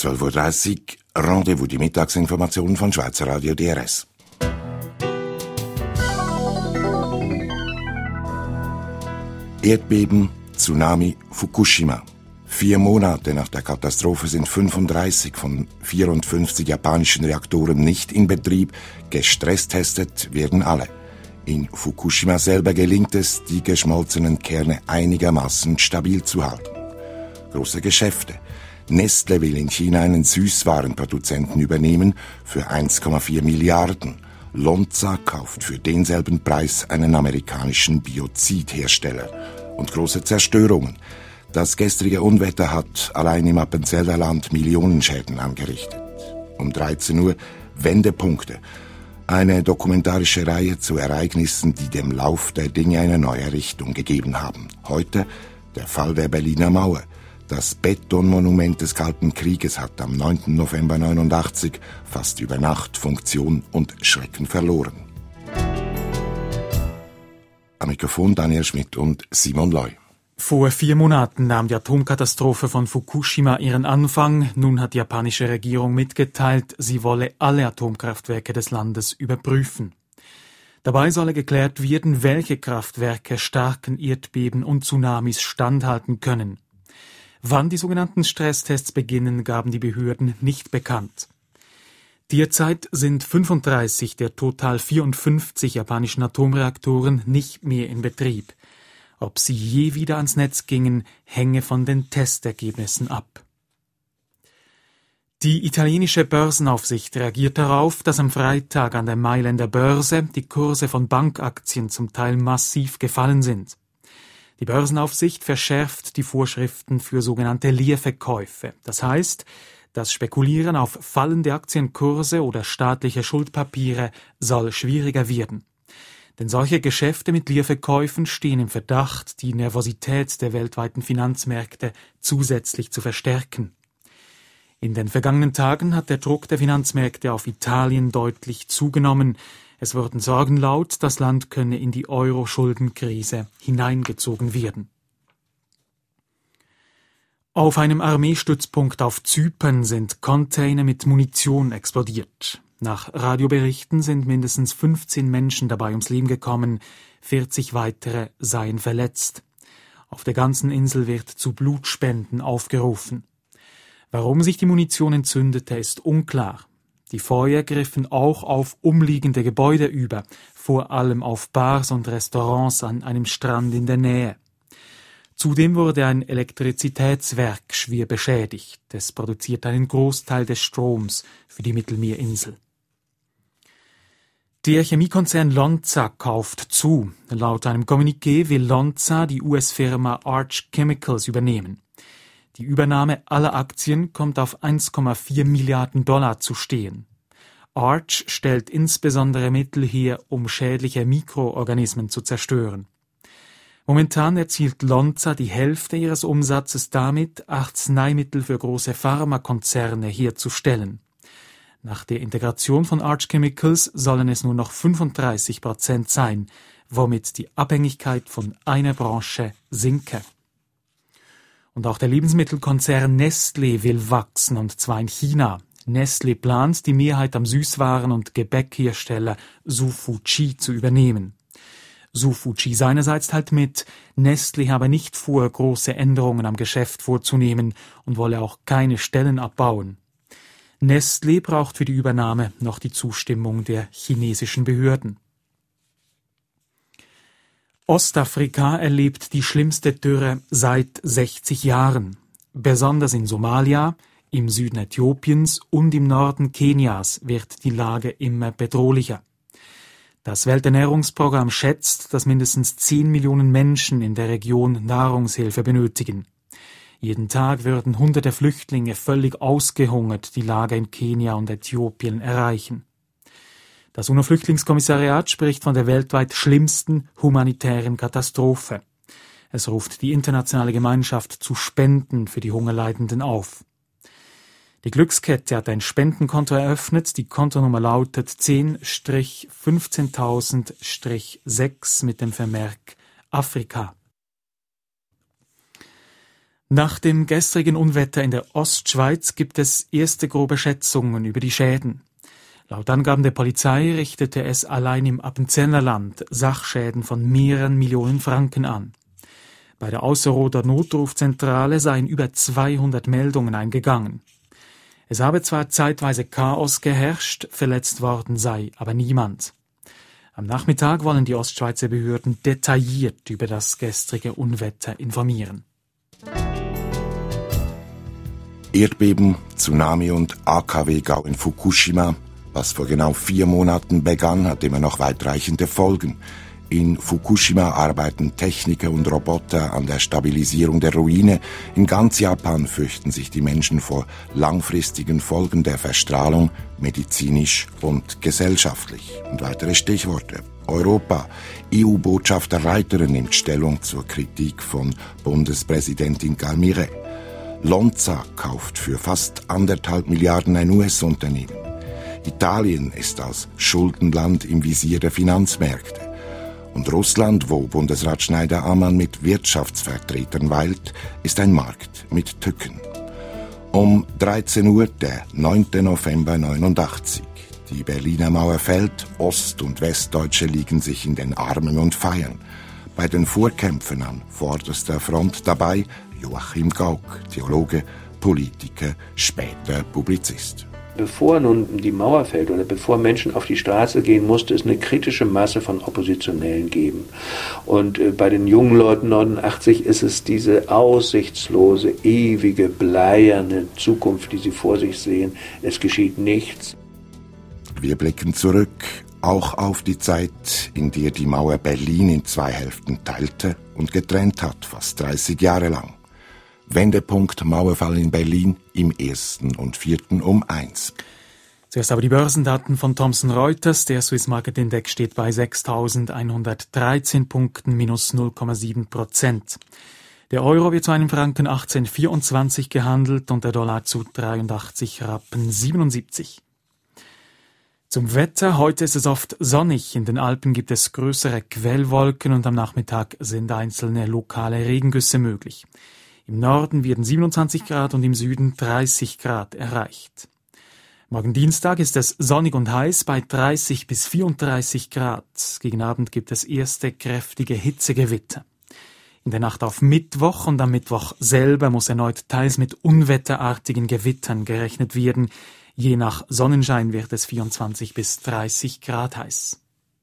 12:30 Uhr, Rendezvous, die Mittagsinformationen von Schweizer Radio DRS. Erdbeben, Tsunami, Fukushima. 4 Monate nach der Katastrophe sind 35 von 54 japanischen Reaktoren nicht in Betrieb. Gestresstestet werden alle. In Fukushima selber gelingt es, die geschmolzenen Kerne einigermaßen stabil zu halten. Große Geschäfte. Nestle will in China einen Süßwarenproduzenten übernehmen für 1,4 Milliarden. Lonza kauft für denselben Preis einen amerikanischen Biozidhersteller. Und große Zerstörungen. Das gestrige Unwetter hat allein im Appenzeller Land Millionenschäden angerichtet. Um 13 Uhr Wendepunkte. Eine dokumentarische Reihe zu Ereignissen, die dem Lauf der Dinge eine neue Richtung gegeben haben. Heute der Fall der Berliner Mauer. Das Betonmonument des Kalten Krieges hat am 9. November 1989 fast über Nacht Funktion und Schrecken verloren. Am Mikrofon Daniel Schmidt und Simon Loy. Vor 4 Monaten nahm die Atomkatastrophe von Fukushima ihren Anfang. Nun hat die japanische Regierung mitgeteilt, sie wolle alle Atomkraftwerke des Landes überprüfen. Dabei solle geklärt werden, welche Kraftwerke starken Erdbeben und Tsunamis standhalten können. Wann die sogenannten Stresstests beginnen, gaben die Behörden nicht bekannt. Derzeit sind 35 der total 54 japanischen Atomreaktoren nicht mehr in Betrieb. Ob sie je wieder ans Netz gingen, hänge von den Testergebnissen ab. Die italienische Börsenaufsicht reagiert darauf, dass am Freitag an der Mailänder Börse die Kurse von Bankaktien zum Teil massiv gefallen sind. Die Börsenaufsicht verschärft die Vorschriften für sogenannte Leerverkäufe. Das heißt, das Spekulieren auf fallende Aktienkurse oder staatliche Schuldpapiere soll schwieriger werden. Denn solche Geschäfte mit Leerverkäufen stehen im Verdacht, die Nervosität der weltweiten Finanzmärkte zusätzlich zu verstärken. In den vergangenen Tagen hat der Druck der Finanzmärkte auf Italien deutlich zugenommen. Es wurden Sorgen laut, das Land könne in die Euro-Schuldenkrise hineingezogen werden. Auf einem Armeestützpunkt auf Zypern sind Container mit Munition explodiert. Nach Radioberichten sind mindestens 15 Menschen dabei ums Leben gekommen, 40 weitere seien verletzt. Auf der ganzen Insel wird zu Blutspenden aufgerufen. Warum sich die Munition entzündete, ist unklar. Die Feuer griffen auch auf umliegende Gebäude über, vor allem auf Bars und Restaurants an einem Strand in der Nähe. Zudem wurde ein Elektrizitätswerk schwer beschädigt. Es produziert einen Großteil des Stroms für die Mittelmeerinsel. Der Chemiekonzern Lonza kauft zu. Laut einem Kommuniqué will Lonza die US-Firma Arch Chemicals übernehmen. Die Übernahme aller Aktien kommt auf 1,4 Milliarden Dollar zu stehen. Arch stellt insbesondere Mittel her, um schädliche Mikroorganismen zu zerstören. Momentan erzielt Lonza die Hälfte ihres Umsatzes damit, Arzneimittel für große Pharmakonzerne herzustellen. Nach der Integration von Arch Chemicals sollen es nur noch 35% sein, womit die Abhängigkeit von einer Branche sinke. Und auch der Lebensmittelkonzern Nestlé will wachsen, und zwar in China. Nestlé plant, die Mehrheit am Süßwaren- und Gebäckhersteller Hsu Fu Chi zu übernehmen. Hsu Fu Chi seinerseits teilt mit, Nestlé habe nicht vor, große Änderungen am Geschäft vorzunehmen und wolle auch keine Stellen abbauen. Nestlé braucht für die Übernahme noch die Zustimmung der chinesischen Behörden. Ostafrika erlebt die schlimmste Dürre seit 60 Jahren. Besonders in Somalia, im Süden Äthiopiens und im Norden Kenias wird die Lage immer bedrohlicher. Das Welternährungsprogramm schätzt, dass mindestens 10 Millionen Menschen in der Region Nahrungshilfe benötigen. Jeden Tag würden hunderte Flüchtlinge völlig ausgehungert die Lager in Kenia und Äthiopien erreichen. Das UNO-Flüchtlingskommissariat spricht von der weltweit schlimmsten humanitären Katastrophe. Es ruft die internationale Gemeinschaft zu Spenden für die Hungerleidenden auf. Die Glückskette hat ein Spendenkonto eröffnet. Die Kontonummer lautet 10-15000-6 mit dem Vermerk Afrika. Nach dem gestrigen Unwetter in der Ostschweiz gibt es erste grobe Schätzungen über die Schäden. Laut Angaben der Polizei richtete es allein im Appenzellerland Sachschäden von mehreren Millionen Franken an. Bei der Ausserrhoder Notrufzentrale seien über 200 Meldungen eingegangen. Es habe zwar zeitweise Chaos geherrscht, verletzt worden sei aber niemand. Am Nachmittag wollen die Ostschweizer Behörden detailliert über das gestrige Unwetter informieren. Erdbeben, Tsunami und AKW-Gau in Fukushima. Was vor genau 4 Monaten begann, hat immer noch weitreichende Folgen. In Fukushima arbeiten Techniker und Roboter an der Stabilisierung der Ruine. In ganz Japan fürchten sich die Menschen vor langfristigen Folgen der Verstrahlung, medizinisch und gesellschaftlich. Und weitere Stichworte. Europa. EU-Botschafter Reiterer nimmt Stellung zur Kritik von Bundespräsidentin Galmire. Lonza kauft für fast 1,5 Milliarden ein US-Unternehmen. Italien ist als Schuldenland im Visier der Finanzmärkte. Und Russland, wo Bundesrat Schneider-Ammann mit Wirtschaftsvertretern weilt, ist ein Markt mit Tücken. Um 13 Uhr, der 9. November 1989. Die Berliner Mauer fällt, Ost- und Westdeutsche liegen sich in den Armen und feiern. Bei den Vorkämpfen an vorderster Front dabei Joachim Gauck, Theologe, Politiker, später Publizist. Bevor nun die Mauer fällt oder bevor Menschen auf die Straße gehen, musste es eine kritische Masse von Oppositionellen geben. Und bei den jungen Leuten 89 ist es diese aussichtslose, ewige, bleierne Zukunft, die sie vor sich sehen. Es geschieht nichts. Wir blicken zurück, auch auf die Zeit, in der die Mauer Berlin in 2 Hälften teilte und getrennt hat, fast 30 Jahre lang. Wendepunkt Mauerfall in Berlin im 1. und 4. um 1. Zuerst aber die Börsendaten von Thomson Reuters. Der Swiss Market Index steht bei 6.113 Punkten, minus 0,7%. Der Euro wird zu einem Franken 18,24 gehandelt und der Dollar zu 83,77 Rappen. Zum Wetter. Heute ist es oft sonnig. In den Alpen gibt es größere Quellwolken und am Nachmittag sind einzelne lokale Regengüsse möglich. Im Norden werden 27 Grad und im Süden 30 Grad erreicht. Morgen Dienstag ist es sonnig und heiß bei 30 bis 34 Grad. Gegen Abend gibt es erste kräftige Hitzegewitter. In der Nacht auf Mittwoch und am Mittwoch selber muss erneut teils mit unwetterartigen Gewittern gerechnet werden. Je nach Sonnenschein wird es 24 bis 30 Grad heiß.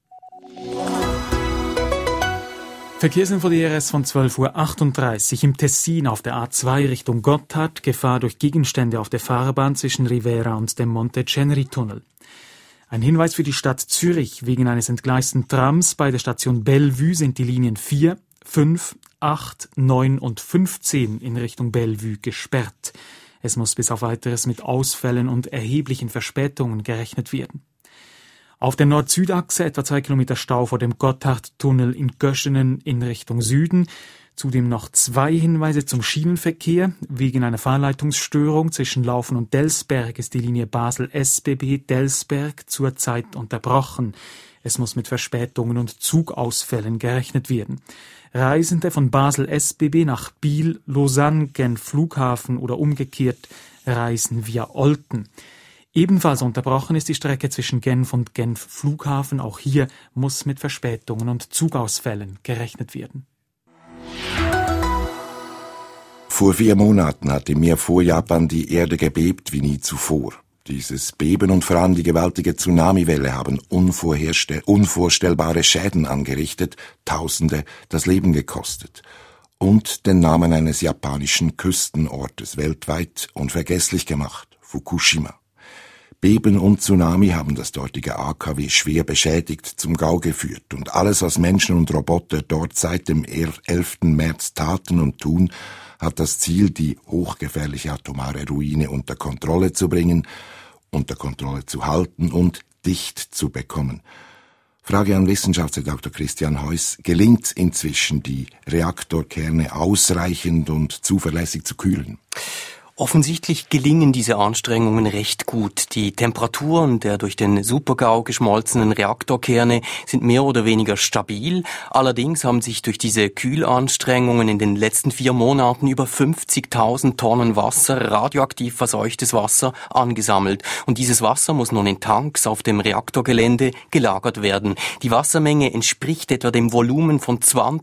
Verkehrsinfo DRS von 12.38 Uhr im Tessin auf der A2 Richtung Gotthard, Gefahr durch Gegenstände auf der Fahrbahn zwischen Rivera und dem Monte Ceneri-Tunnel. Ein Hinweis für die Stadt Zürich: Wegen eines entgleisten Trams bei der Station Bellevue sind die Linien 4, 5, 8, 9 und 15 in Richtung Bellevue gesperrt. Es muss bis auf Weiteres mit Ausfällen und erheblichen Verspätungen gerechnet werden. Auf der Nord-Süd-Achse etwa 2 Kilometer Stau vor dem Gotthardtunnel in Göschenen in Richtung Süden. Zudem noch 2 Hinweise zum Schienenverkehr. Wegen einer Fahrleitungsstörung zwischen Laufen und Delsberg ist die Linie Basel-SBB-Delsberg zurzeit unterbrochen. Es muss mit Verspätungen und Zugausfällen gerechnet werden. Reisende von Basel-SBB nach Biel, Lausanne, Genf Flughafen oder umgekehrt reisen via Olten. Ebenfalls unterbrochen ist die Strecke zwischen Genf und Genf Flughafen. Auch hier muss mit Verspätungen und Zugausfällen gerechnet werden. Vor 4 Monaten hat im Meer vor Japan die Erde gebebt wie nie zuvor. Dieses Beben und vor allem die gewaltige Tsunamiwelle haben unvorstellbare Schäden angerichtet, Tausende das Leben gekostet und den Namen eines japanischen Küstenortes weltweit unvergesslich gemacht, Fukushima. Beben und Tsunami haben das dortige AKW schwer beschädigt zum Gau geführt und alles, was Menschen und Roboter dort seit dem 11. März taten und tun, hat das Ziel, die hochgefährliche atomare Ruine unter Kontrolle zu bringen, unter Kontrolle zu halten und dicht zu bekommen. Frage an Wissenschaftler Dr. Christian Heuss: Gelingt inzwischen, die Reaktorkerne ausreichend und zuverlässig zu kühlen? Offensichtlich gelingen diese Anstrengungen recht gut. Die Temperaturen der durch den Super-GAU geschmolzenen Reaktorkerne sind mehr oder weniger stabil. Allerdings haben sich durch diese Kühlanstrengungen in den letzten 4 Monaten über 50.000 Tonnen Wasser, radioaktiv verseuchtes Wasser, angesammelt. Und dieses Wasser muss nun in Tanks auf dem Reaktorgelände gelagert werden. Die Wassermenge entspricht etwa dem Volumen von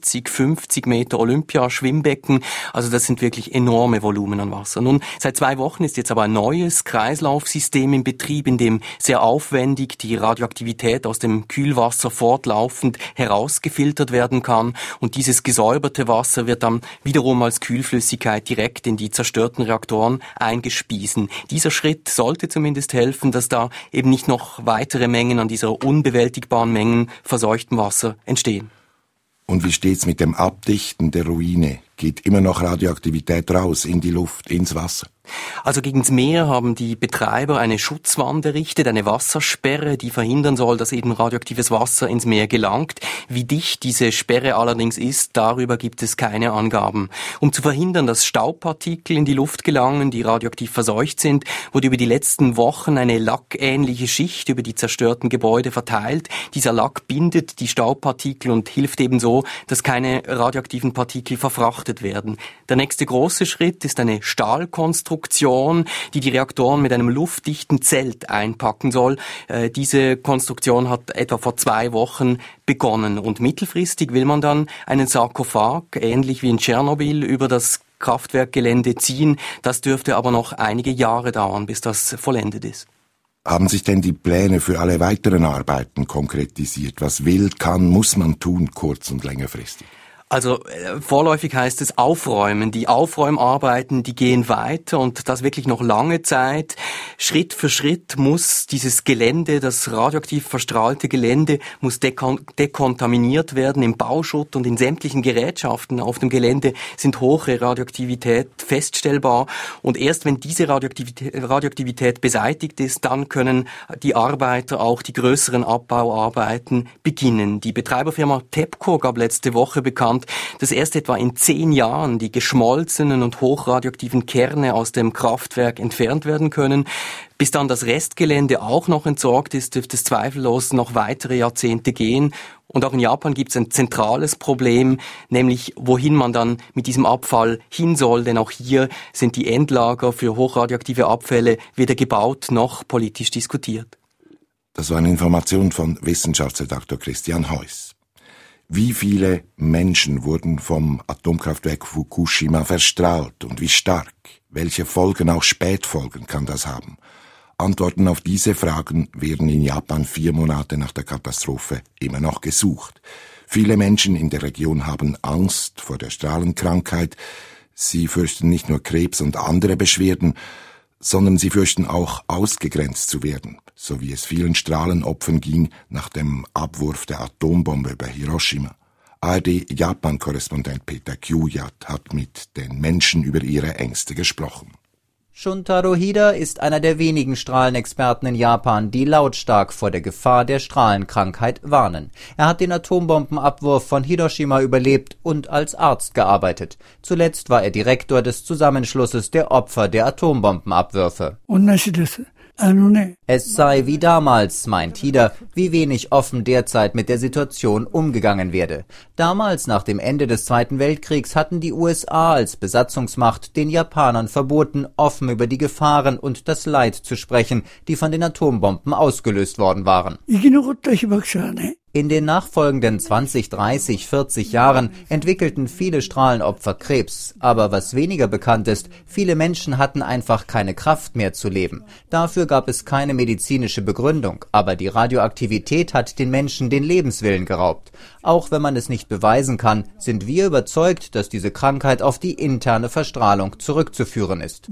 50 Meter Olympiaschwimmbecken. Also das sind wirklich enorme Volumen an Wasser. Nun, seit 2 Wochen ist jetzt aber ein neues Kreislaufsystem in Betrieb, in dem sehr aufwendig die Radioaktivität aus dem Kühlwasser fortlaufend herausgefiltert werden kann. Und dieses gesäuberte Wasser wird dann wiederum als Kühlflüssigkeit direkt in die zerstörten Reaktoren eingespiesen. Dieser Schritt sollte zumindest helfen, dass da eben nicht noch weitere Mengen an dieser unbewältigbaren Mengen verseuchten Wasser entstehen. Und wie steht's mit dem Abdichten der Ruine? Geht immer noch Radioaktivität raus, in die Luft, ins Wasser? Also gegen's Meer haben die Betreiber eine Schutzwand errichtet, eine Wassersperre, die verhindern soll, dass eben radioaktives Wasser ins Meer gelangt. Wie dicht diese Sperre allerdings ist, darüber gibt es keine Angaben. Um zu verhindern, dass Staubpartikel in die Luft gelangen, die radioaktiv verseucht sind, wurde über die letzten Wochen eine lackähnliche Schicht über die zerstörten Gebäude verteilt. Dieser Lack bindet die Staubpartikel und hilft eben so, dass keine radioaktiven Partikel verfrachtet werden. Der nächste große Schritt ist eine Stahlkonstruktion, die Reaktoren mit einem luftdichten Zelt einpacken soll. Diese Konstruktion hat etwa vor 2 Wochen begonnen und mittelfristig will man dann einen Sarkophag, ähnlich wie in Tschernobyl, über das Kraftwerkgelände ziehen. Das dürfte aber noch einige Jahre dauern, bis das vollendet ist. Haben sich denn die Pläne für alle weiteren Arbeiten konkretisiert? Was will, kann, muss man tun, kurz- und längerfristig? Also vorläufig heißt es aufräumen. Die Aufräumarbeiten, die gehen weiter und das wirklich noch lange Zeit. Schritt für Schritt muss dieses Gelände, das radioaktiv verstrahlte Gelände, muss dekontaminiert werden. Im Bauschutt und in sämtlichen Gerätschaften auf dem Gelände sind hohe Radioaktivität feststellbar. Und erst wenn diese Radioaktivität beseitigt ist, dann können die Arbeiter auch die größeren Abbauarbeiten beginnen. Die Betreiberfirma TEPCO gab letzte Woche bekannt, dass erst etwa in 10 Jahren die geschmolzenen und hochradioaktiven Kerne aus dem Kraftwerk entfernt werden können. Bis dann das Restgelände auch noch entsorgt ist, dürfte es zweifellos noch weitere Jahrzehnte gehen. Und auch in Japan gibt es ein zentrales Problem, nämlich wohin man dann mit diesem Abfall hin soll. Denn auch hier sind die Endlager für hochradioaktive Abfälle weder gebaut noch politisch diskutiert. Das war eine Information von Wissenschaftsredakteur Christian Heuss. Wie viele Menschen wurden vom Atomkraftwerk Fukushima verstrahlt und wie stark? Welche Folgen, auch Spätfolgen, kann das haben? Antworten auf diese Fragen werden in Japan 4 Monate nach der Katastrophe immer noch gesucht. Viele Menschen in der Region haben Angst vor der Strahlenkrankheit. Sie fürchten nicht nur Krebs und andere Beschwerden, sondern sie fürchten auch, ausgegrenzt zu werden, so wie es vielen Strahlenopfern ging nach dem Abwurf der Atombombe über Hiroshima. ARD-Japan-Korrespondent Peter Kyujat hat mit den Menschen über ihre Ängste gesprochen. Shuntaro Hida ist einer der wenigen Strahlenexperten in Japan, die lautstark vor der Gefahr der Strahlenkrankheit warnen. Er hat den Atombombenabwurf von Hiroshima überlebt und als Arzt gearbeitet. Zuletzt war er Direktor des Zusammenschlusses der Opfer der Atombombenabwürfe. Es sei wie damals, meint Hida, wie wenig offen derzeit mit der Situation umgegangen werde. Damals, nach dem Ende des Zweiten Weltkriegs, hatten die USA als Besatzungsmacht den Japanern verboten, offen über die Gefahren und das Leid zu sprechen, die von den Atombomben ausgelöst worden waren. In den nachfolgenden 20, 30, 40 Jahren entwickelten viele Strahlenopfer Krebs. Aber was weniger bekannt ist, viele Menschen hatten einfach keine Kraft mehr zu leben. Dafür gab es keine medizinische Begründung. Aber die Radioaktivität hat den Menschen den Lebenswillen geraubt. Auch wenn man es nicht beweisen kann, sind wir überzeugt, dass diese Krankheit auf die interne Verstrahlung zurückzuführen ist.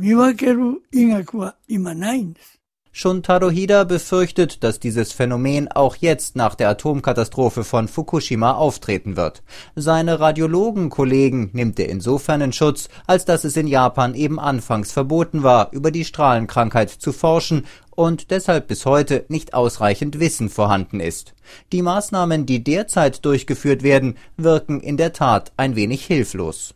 Shuntaro Hida befürchtet, dass dieses Phänomen auch jetzt nach der Atomkatastrophe von Fukushima auftreten wird. Seine Radiologenkollegen nimmt er insofern in Schutz, als dass es in Japan eben anfangs verboten war, über die Strahlenkrankheit zu forschen und deshalb bis heute nicht ausreichend Wissen vorhanden ist. Die Maßnahmen, die derzeit durchgeführt werden, wirken in der Tat ein wenig hilflos.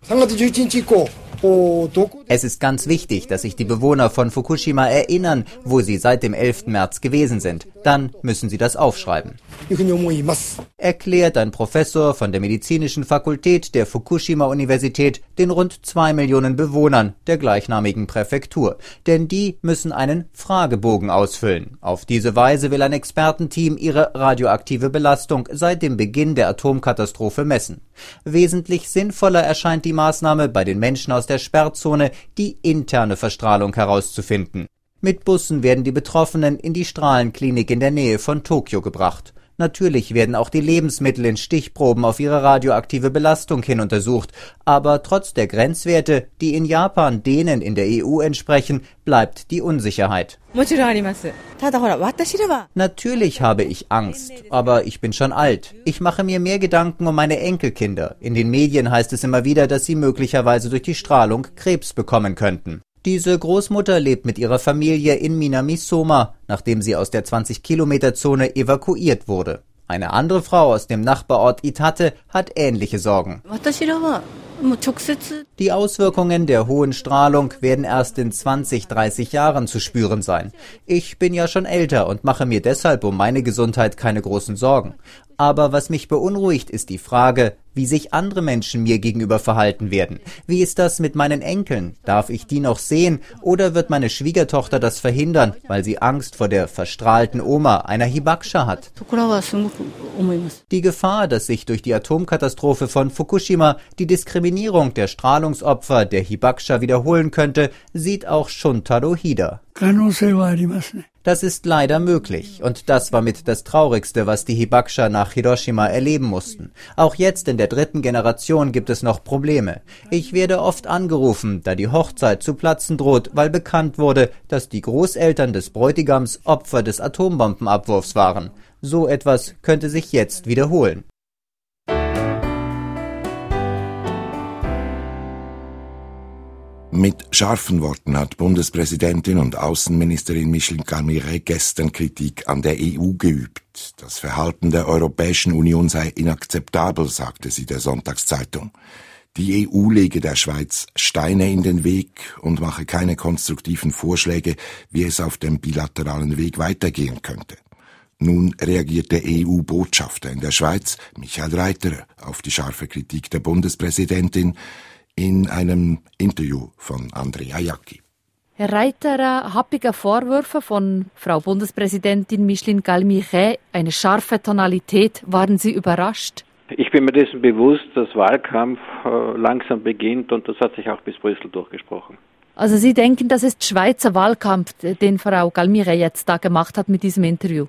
Es ist ganz wichtig, dass sich die Bewohner von Fukushima erinnern, wo sie seit dem 11. März gewesen sind. Dann müssen sie das aufschreiben, erklärt ein Professor von der medizinischen Fakultät der Fukushima-Universität den rund 2 Millionen Bewohnern der gleichnamigen Präfektur. Denn die müssen einen Fragebogen ausfüllen. Auf diese Weise will ein Expertenteam ihre radioaktive Belastung seit dem Beginn der Atomkatastrophe messen. Wesentlich sinnvoller erscheint die Maßnahme bei den Menschen aus der Sperrzone, die interne Verstrahlung herauszufinden. Mit Bussen werden die Betroffenen in die Strahlenklinik in der Nähe von Tokio gebracht. Natürlich werden auch die Lebensmittel in Stichproben auf ihre radioaktive Belastung hin untersucht, aber trotz der Grenzwerte, die in Japan denen in der EU entsprechen, bleibt die Unsicherheit. Natürlich habe ich Angst, aber ich bin schon alt. Ich mache mir mehr Gedanken um meine Enkelkinder. In den Medien heißt es immer wieder, dass sie möglicherweise durch die Strahlung Krebs bekommen könnten. Diese Großmutter lebt mit ihrer Familie in Minamisoma, nachdem sie aus der 20-Kilometer-Zone evakuiert wurde. Eine andere Frau aus dem Nachbarort Itate hat ähnliche Sorgen. Die Auswirkungen der hohen Strahlung werden erst in 20, 30 Jahren zu spüren sein. Ich bin ja schon älter und mache mir deshalb um meine Gesundheit keine großen Sorgen. Aber was mich beunruhigt, ist die Frage, wie sich andere Menschen mir gegenüber verhalten werden. Wie ist das mit meinen Enkeln? Darf ich die noch sehen oder wird meine Schwiegertochter das verhindern, weil sie Angst vor der verstrahlten Oma, einer Hibakusha, hat? Die Gefahr, dass sich durch die Atomkatastrophe von Fukushima die Diskriminierung der Strahlungsopfer der Hibakusha wiederholen könnte, sieht auch Shuntaro Hida. Das ist leider möglich und das war mit das Traurigste, was die Hibakusha nach Hiroshima erleben mussten. Auch jetzt in der 3. Generation gibt es noch Probleme. Ich werde oft angerufen, da die Hochzeit zu platzen droht, weil bekannt wurde, dass die Großeltern des Bräutigams Opfer des Atombombenabwurfs waren. So etwas könnte sich jetzt wiederholen. Mit scharfen Worten hat Bundespräsidentin und Außenministerin Micheline Galmire gestern Kritik an der EU geübt. Das Verhalten der Europäischen Union sei inakzeptabel, sagte sie der Sonntagszeitung. Die EU lege der Schweiz Steine in den Weg und mache keine konstruktiven Vorschläge, wie es auf dem bilateralen Weg weitergehen könnte. Nun reagiert der EU-Botschafter in der Schweiz, Michael Reiterer, auf die scharfe Kritik der Bundespräsidentin in einem Interview von Andrea Jacki. Herr Reiterer, happige Vorwürfe von Frau Bundespräsidentin Micheline Galmire, eine scharfe Tonalität. Waren Sie überrascht? Ich bin mir dessen bewusst, dass Wahlkampf langsam beginnt und das hat sich auch bis Brüssel durchgesprochen. Also Sie denken, das ist Schweizer Wahlkampf, den Frau Galmire jetzt da gemacht hat mit diesem Interview?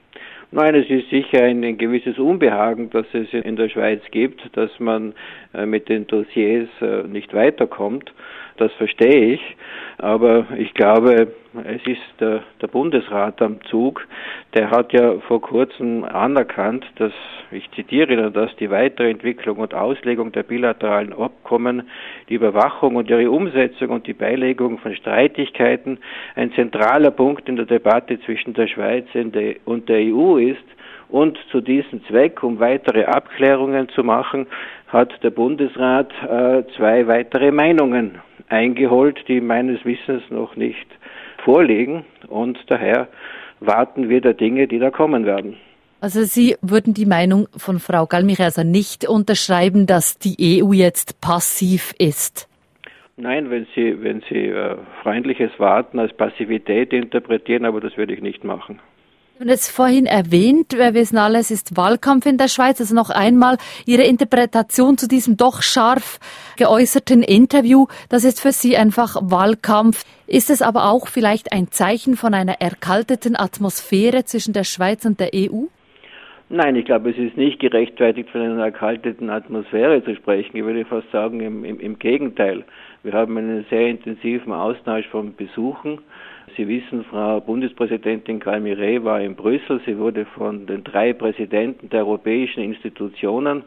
Nein, es ist sicher ein gewisses Unbehagen, das es in der Schweiz gibt, dass man mit den Dossiers nicht weiterkommt. Das verstehe ich, aber ich glaube, es ist der Bundesrat am Zug. Der hat ja vor kurzem anerkannt, dass, ich zitiere, dass die weitere Entwicklung und Auslegung der bilateralen Abkommen, die Überwachung und ihre Umsetzung und die Beilegung von Streitigkeiten ein zentraler Punkt in der Debatte zwischen der Schweiz und der EU ist. Und zu diesem Zweck, um weitere Abklärungen zu machen, hat der Bundesrat 2 weitere Meinungen eingeholt, die meines Wissens noch nicht vorliegen. Und daher warten wir der Dinge, die da kommen werden. Also Sie würden die Meinung von Frau Galmire also nicht unterschreiben, dass die EU jetzt passiv ist? Nein, wenn Sie freundliches Warten als Passivität interpretieren, aber das würde ich nicht machen. Und jetzt vorhin erwähnt, wir wissen alle, es ist Wahlkampf in der Schweiz. Also noch einmal Ihre Interpretation zu diesem doch scharf geäußerten Interview. Das ist für Sie einfach Wahlkampf. Ist es aber auch vielleicht ein Zeichen von einer erkalteten Atmosphäre zwischen der Schweiz und der EU? Nein, ich glaube, es ist nicht gerechtfertigt, von einer erkalteten Atmosphäre zu sprechen. Ich würde fast sagen, im Gegenteil. Wir haben einen sehr intensiven Austausch von Besuchen. Sie wissen, Frau Bundespräsidentin Galmire war in Brüssel. Sie wurde von den 3 Präsidenten der europäischen Institutionen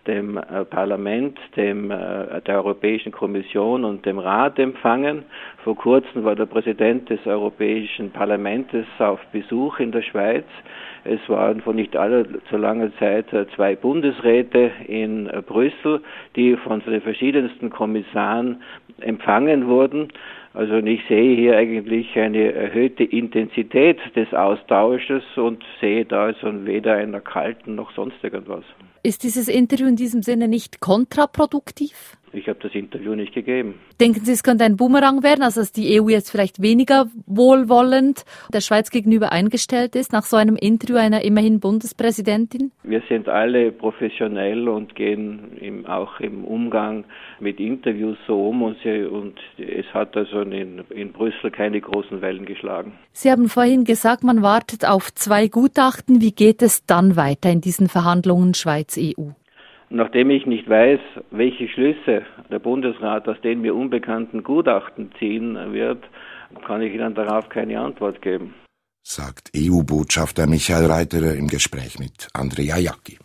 dem Parlament, der Europäischen Kommission und dem Rat empfangen. Vor kurzem war der Präsident des Europäischen Parlaments auf Besuch in der Schweiz. Es waren vor nicht allzu langer Zeit 2 Bundesräte in Brüssel, die von den verschiedensten Kommissaren empfangen wurden. Also ich sehe hier eigentlich eine erhöhte Intensität des Austausches und sehe da also weder einer kalten noch sonst irgendwas. Ist dieses Interview in diesem Sinne nicht kontraproduktiv? Ich habe das Interview nicht gegeben. Denken Sie, es könnte ein Bumerang werden, also dass die EU jetzt vielleicht weniger wohlwollend der Schweiz gegenüber eingestellt ist, nach so einem Interview einer immerhin Bundespräsidentin? Wir sind alle professionell und gehen auch im Umgang mit Interviews so um und es hat also in Brüssel keine großen Wellen geschlagen. Sie haben vorhin gesagt, man wartet auf 2 Gutachten. Wie geht es dann weiter in diesen Verhandlungen Schweiz-EU? Nachdem ich nicht weiß, welche Schlüsse der Bundesrat aus den mir unbekannten Gutachten ziehen wird, kann ich Ihnen darauf keine Antwort geben. Sagt EU-Botschafter Michael Reiterer im Gespräch mit Andrea Jacki.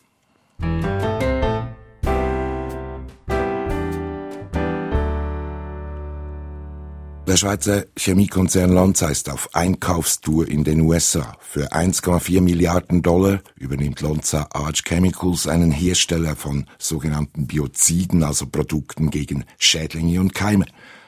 Der Schweizer Chemiekonzern Lonza ist auf Einkaufstour in den USA. Für 1,4 Milliarden $, übernimmt Lonza Arch Chemicals, einen Hersteller von sogenannten Bioziden, also Produkten gegen Schädlinge und Keime.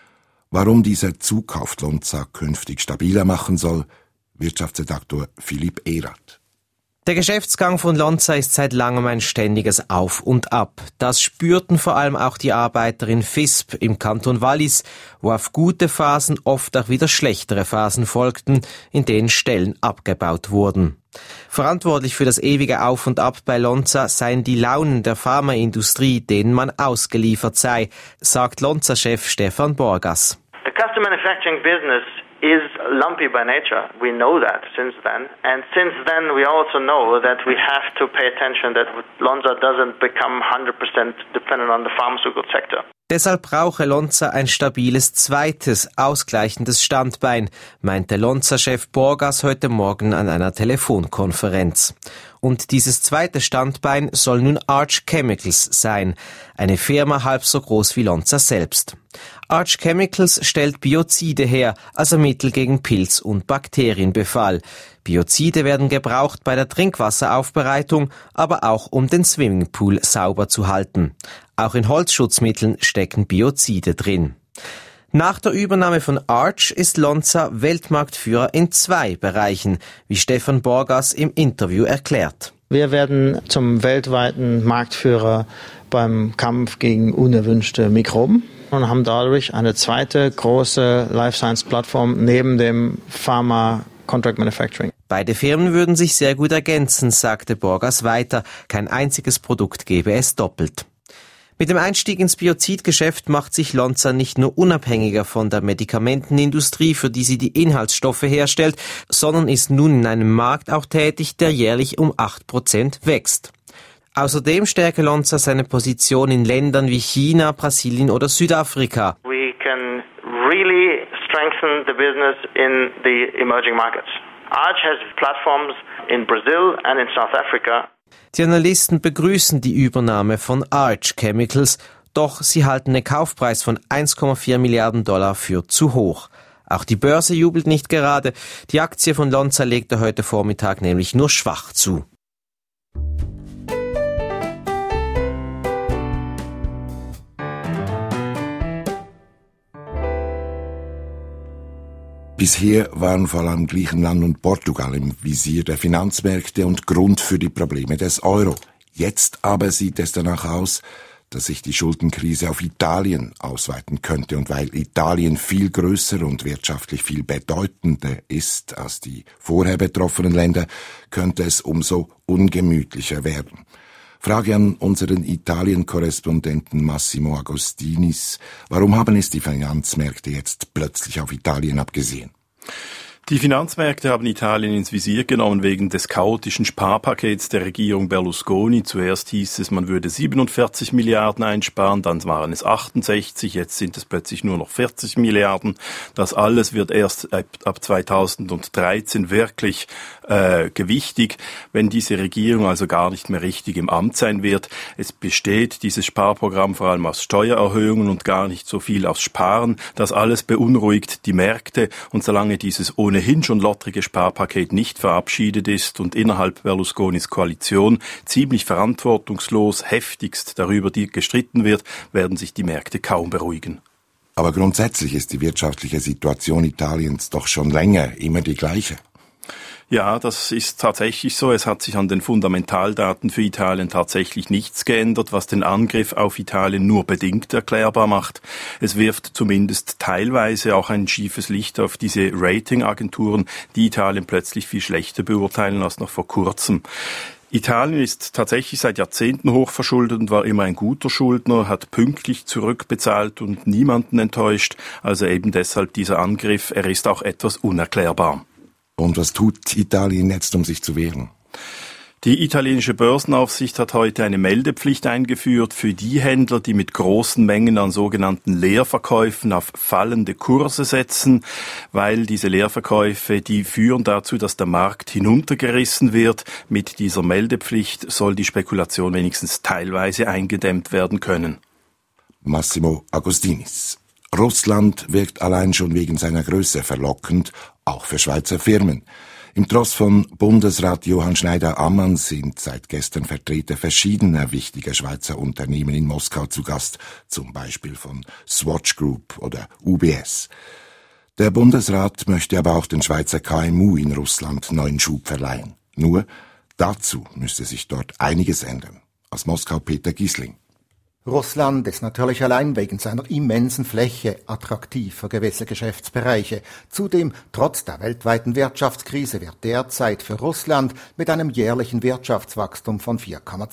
Warum dieser Zukauf Lonza künftig stabiler machen soll, Wirtschaftsredaktor Philipp Erath. Der Geschäftsgang von Lonza ist seit langem ein ständiges Auf und Ab. Das spürten vor allem auch die Arbeiter in Visp im Kanton Wallis, wo auf gute Phasen oft auch wieder schlechtere Phasen folgten, in denen Stellen abgebaut wurden. Verantwortlich für das ewige Auf und Ab bei Lonza seien die Launen der Pharmaindustrie, denen man ausgeliefert sei, sagt Lonza-Chef Stefan Borgas. The custom manufacturing business is lumpy by nature. We know that since then. And since then we also know that we have to pay attention that Lonza doesn't become 100% dependent on the pharmaceutical sector. Deshalb brauche Lonza ein stabiles zweites, ausgleichendes Standbein, meinte Lonza-Chef Borgas heute Morgen an einer Telefonkonferenz. Und dieses zweite Standbein soll nun Arch Chemicals sein, eine Firma halb so groß wie Lonza selbst. Arch Chemicals stellt Biozide her, also Mittel gegen Pilz- und Bakterienbefall. Biozide werden gebraucht bei der Trinkwasseraufbereitung, aber auch um den Swimmingpool sauber zu halten. Auch in Holzschutzmitteln stecken Biozide drin. Nach der Übernahme von Arch ist Lonza Weltmarktführer in 2 Bereichen, wie Stefan Borgas im Interview erklärt. Wir werden zum weltweiten Marktführer beim Kampf gegen unerwünschte Mikroben und haben dadurch eine zweite große Life-Science-Plattform neben dem Pharma Contract Manufacturing. Beide Firmen würden sich sehr gut ergänzen, sagte Borgas weiter. Kein einziges Produkt gebe es doppelt. Mit dem Einstieg ins Biozidgeschäft macht sich Lonza nicht nur unabhängiger von der Medikamentenindustrie, für die sie die Inhaltsstoffe herstellt, sondern ist nun in einem Markt auch tätig, der jährlich um 8% wächst. Außerdem stärke Lonza seine Position in Ländern wie China, Brasilien oder Südafrika. We can really strengthen the business in the emerging markets. Arch has platforms in Brazil and in South Africa. Die Analysten begrüßen die Übernahme von Arch Chemicals, doch sie halten den Kaufpreis von 1,4 Milliarden $ für zu hoch. Auch die Börse jubelt nicht gerade. Die Aktie von Lonza legte heute Vormittag nämlich nur schwach zu. Bisher waren vor allem Griechenland und Portugal im Visier der Finanzmärkte und Grund für die Probleme des Euro. Jetzt aber sieht es danach aus, dass sich die Schuldenkrise auf Italien ausweiten könnte. Und weil Italien viel größer und wirtschaftlich viel bedeutender ist als die vorher betroffenen Länder, könnte es umso ungemütlicher werden. Frage an unseren Italien-Korrespondenten Massimo Agostinis. Warum haben es die Finanzmärkte jetzt plötzlich auf Italien abgesehen? Die Finanzmärkte haben Italien ins Visier genommen wegen des chaotischen Sparpakets der Regierung Berlusconi. Zuerst hieß es, man würde 47 Milliarden einsparen, dann waren es 68, jetzt sind es plötzlich nur noch 40 Milliarden. Das alles wird erst ab 2013 wirklich gewichtig, wenn diese Regierung also gar nicht mehr richtig im Amt sein wird. Es besteht dieses Sparprogramm vor allem aus Steuererhöhungen und gar nicht so viel aus Sparen. Das alles beunruhigt die Märkte und solange dieses ohnehin schon lottrige Sparpaket nicht verabschiedet ist und innerhalb Berlusconis Koalition ziemlich verantwortungslos heftigst darüber gestritten wird, werden sich die Märkte kaum beruhigen. Aber grundsätzlich ist die wirtschaftliche Situation Italiens doch schon länger immer die gleiche. Ja, das ist tatsächlich so. Es hat sich an den Fundamentaldaten für Italien tatsächlich nichts geändert, was den Angriff auf Italien nur bedingt erklärbar macht. Es wirft zumindest teilweise auch ein schiefes Licht auf diese Ratingagenturen, die Italien plötzlich viel schlechter beurteilen als noch vor kurzem. Italien ist tatsächlich seit Jahrzehnten hochverschuldet und war immer ein guter Schuldner, hat pünktlich zurückbezahlt und niemanden enttäuscht. Also eben deshalb dieser Angriff, er ist auch etwas unerklärbar. Und was tut Italien jetzt, um sich zu wehren? Die italienische Börsenaufsicht hat heute eine Meldepflicht eingeführt für die Händler, die mit großen Mengen an sogenannten Leerverkäufen auf fallende Kurse setzen, weil diese Leerverkäufe, die führen dazu, dass der Markt hinuntergerissen wird. Mit dieser Meldepflicht soll die Spekulation wenigstens teilweise eingedämmt werden können. Massimo Agostinis. Russland wirkt allein schon wegen seiner Größe verlockend, auch für Schweizer Firmen. Im Tross von Bundesrat Johann Schneider-Ammann sind seit gestern Vertreter verschiedener wichtiger Schweizer Unternehmen in Moskau zu Gast, zum Beispiel von Swatch Group oder UBS. Der Bundesrat möchte aber auch den Schweizer KMU in Russland neuen Schub verleihen. Nur dazu müsste sich dort einiges ändern. Aus Moskau Peter Giesling. Russland ist natürlich allein wegen seiner immensen Fläche attraktiv für gewisse Geschäftsbereiche. Zudem, trotz der weltweiten Wirtschaftskrise, wird derzeit für Russland mit einem jährlichen Wirtschaftswachstum von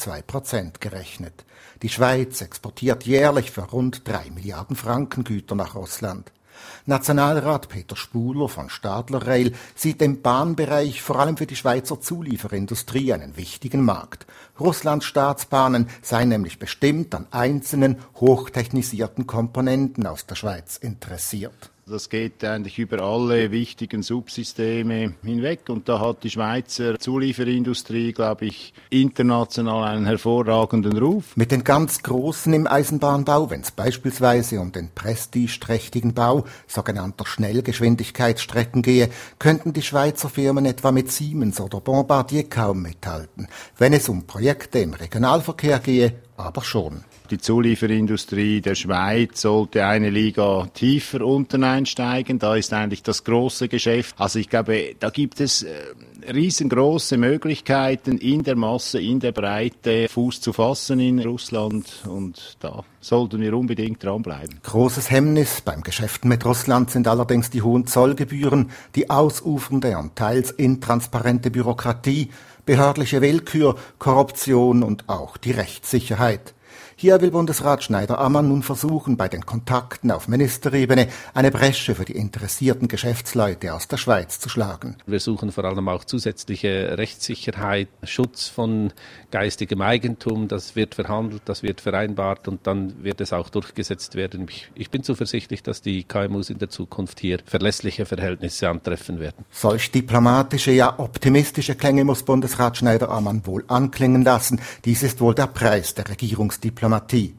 4,2% gerechnet. Die Schweiz exportiert jährlich für rund 3 Milliarden Franken Güter nach Russland. Nationalrat Peter Spuler von Stadler Rail sieht im Bahnbereich vor allem für die Schweizer Zulieferindustrie einen wichtigen Markt. Russlands Staatsbahnen seien nämlich bestimmt an einzelnen hochtechnisierten Komponenten aus der Schweiz interessiert. Das geht eigentlich über alle wichtigen Subsysteme hinweg und da hat die Schweizer Zulieferindustrie, glaube ich, international einen hervorragenden Ruf. Mit den ganz Großen im Eisenbahnbau, wenn es beispielsweise um den prestigeträchtigen Bau sogenannter Schnellgeschwindigkeitsstrecken gehe, könnten die Schweizer Firmen etwa mit Siemens oder Bombardier kaum mithalten. Wenn es um Projekte im Regionalverkehr gehe, aber schon. Die Zulieferindustrie der Schweiz sollte eine Liga tiefer unten einsteigen. Da ist eigentlich das große Geschäft. Also ich glaube, da gibt es riesengroße Möglichkeiten in der Masse, in der Breite Fuß zu fassen in Russland. Und da sollten wir unbedingt dranbleiben. Großes Hemmnis beim Geschäften mit Russland sind allerdings die hohen Zollgebühren, die ausufernde und teils intransparente Bürokratie, behördliche Willkür, Korruption und auch die Rechtssicherheit. Hier will Bundesrat Schneider-Ammann nun versuchen, bei den Kontakten auf Ministerebene eine Bresche für die interessierten Geschäftsleute aus der Schweiz zu schlagen. Wir suchen vor allem auch zusätzliche Rechtssicherheit, Schutz von geistigem Eigentum. Das wird verhandelt, das wird vereinbart und dann wird es auch durchgesetzt werden. Ich bin zuversichtlich, dass die KMUs in der Zukunft hier verlässliche Verhältnisse antreffen werden. Solch diplomatische, ja optimistische Klänge muss Bundesrat Schneider-Ammann wohl anklingen lassen. Dies ist wohl der Preis der Regierungsdiplomatie.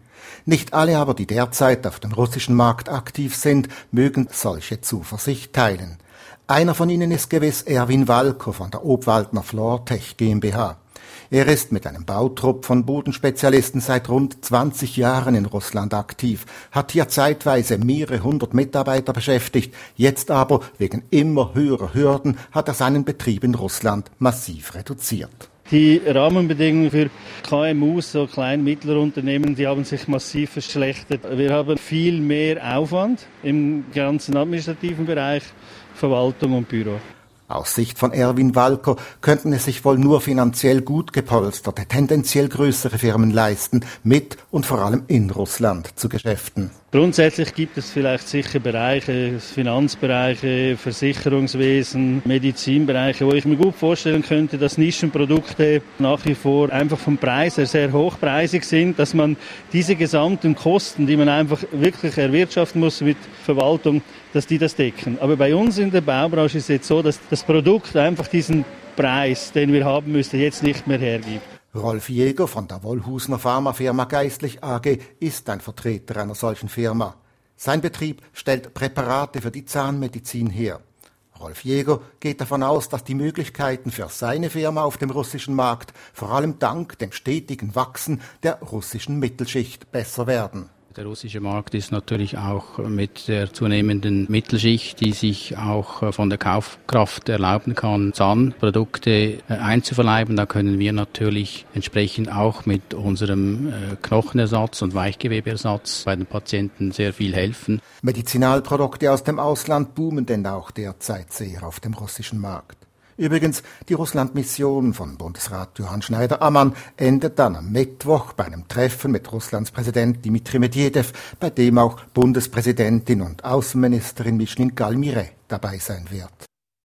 Nicht alle aber, die derzeit auf dem russischen Markt aktiv sind, mögen solche Zuversicht teilen. Einer von ihnen ist gewiss Erwin Walko von der Obwaldner Floortech GmbH. Er ist mit einem Bautrupp von Bodenspezialisten seit rund 20 Jahren in Russland aktiv, hat hier zeitweise mehrere hundert Mitarbeiter beschäftigt, jetzt aber wegen immer höherer Hürden hat er seinen Betrieb in Russland massiv reduziert. Die Rahmenbedingungen für KMUs, so Klein- und Mittelunternehmen, die haben sich massiv verschlechtert. Wir haben viel mehr Aufwand im ganzen administrativen Bereich, Verwaltung und Büro. Aus Sicht von Erwin Walko könnten es sich wohl nur finanziell gut gepolsterte, tendenziell größere Firmen leisten, mit und vor allem in Russland zu Geschäften. Grundsätzlich gibt es vielleicht sicher Bereiche, Finanzbereiche, Versicherungswesen, Medizinbereiche, wo ich mir gut vorstellen könnte, dass Nischenprodukte nach wie vor einfach vom Preis her sehr hochpreisig sind, dass man diese gesamten Kosten, die man einfach wirklich erwirtschaften muss mit Verwaltung, dass die das decken. Aber bei uns in der Baubranche ist es jetzt so, dass das Produkt einfach diesen Preis, den wir haben müssten, jetzt nicht mehr hergibt. Rolf Jäger von der Wollhusner Pharmafirma Geistlich AG ist ein Vertreter einer solchen Firma. Sein Betrieb stellt Präparate für die Zahnmedizin her. Rolf Jäger geht davon aus, dass die Möglichkeiten für seine Firma auf dem russischen Markt vor allem dank dem stetigen Wachsen der russischen Mittelschicht besser werden. Der russische Markt ist natürlich auch mit der zunehmenden Mittelschicht, die sich auch von der Kaufkraft erlauben kann, Zahnprodukte einzuverleiben. Da können wir natürlich entsprechend auch mit unserem Knochenersatz und Weichgewebeersatz bei den Patienten sehr viel helfen. Medizinalprodukte aus dem Ausland boomen denn auch derzeit sehr auf dem russischen Markt. Übrigens, die Russland-Mission von Bundesrat Johann Schneider-Ammann endet dann am Mittwoch bei einem Treffen mit Russlands Präsident Dmitri Medvedev, bei dem auch Bundespräsidentin und Außenministerin Micheline Galmire dabei sein wird.